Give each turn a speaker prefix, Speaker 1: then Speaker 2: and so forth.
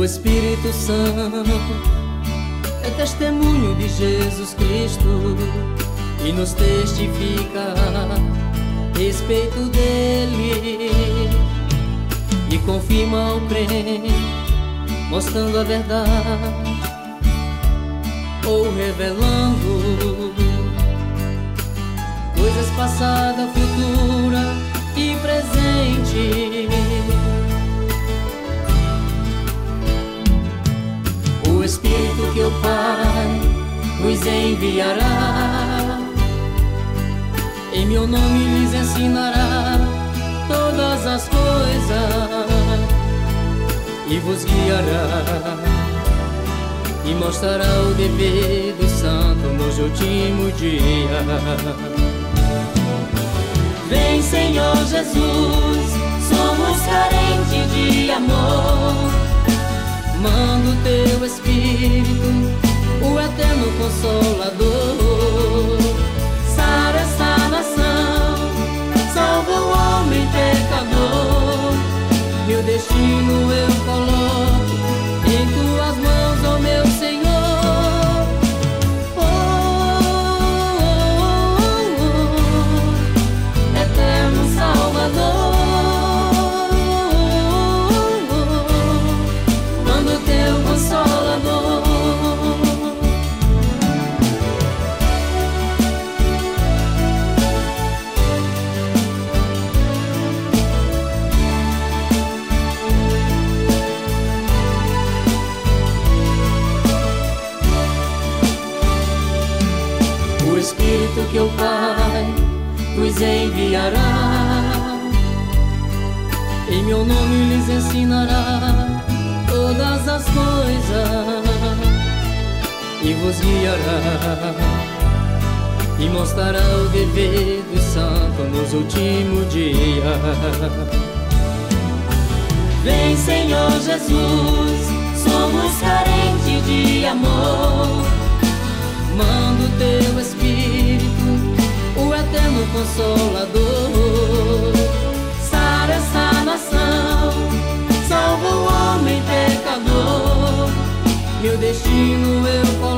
Speaker 1: Espírito Santo é testemunho de Jesus Cristo e nos testifica a respeito dele e confirma o crente, mostrando a verdade ou revelando coisas passadas, futura e presente. O Espírito que o Pai nos enviará, em meu nome lhes ensinará todas as coisas e vos guiará e mostrará o dever do santo nos últimos dias. Vem, Senhor Jesus, somos carentes de amor. Manda o teu Espírito, o eterno Consolador. Sara esta nação, salva o homem pecador. Meu destino eu coloco em tuas mãos, ó meu Senhor. Oh, oh, oh, oh, eterno Salvador. O Espírito que o Pai nos enviará, em meu nome lhes ensinará todas as coisas e vos guiará e mostrará o dever do santo nos últimos dias. Vem, Senhor Jesus, somos carentes de amor. Manda o teu Espírito, o eterno Consolador. Sara esta nação, salva o homem pecador. Meu destino eu coloco